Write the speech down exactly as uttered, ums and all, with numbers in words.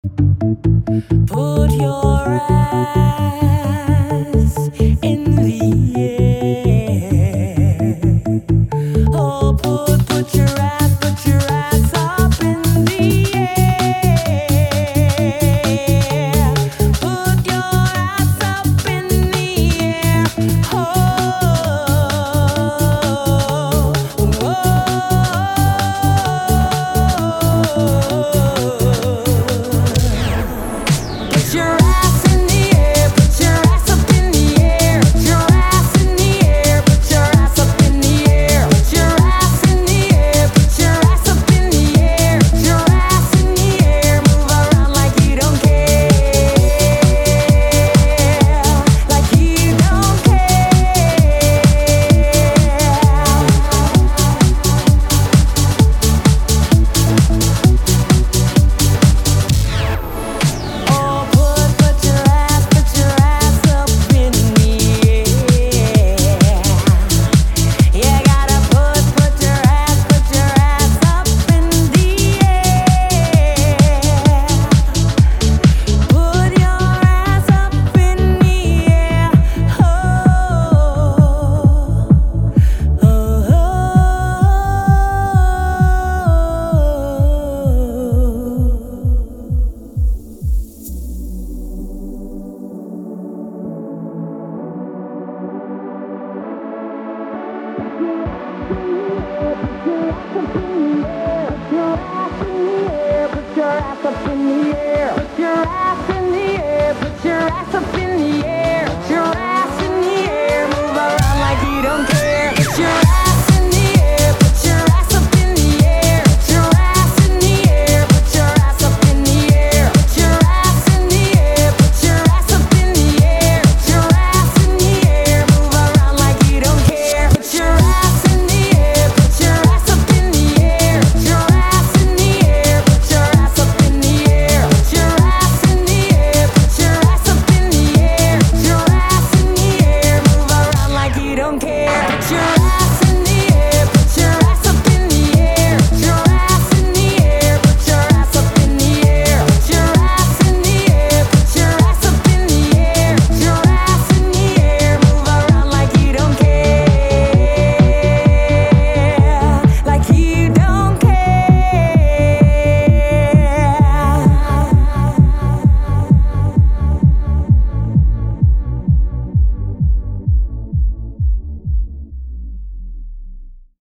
Put your ass in the air. Oh, put put your ass, put your ass up in the air. Put your ass up in the air. Oh, whoa. Put your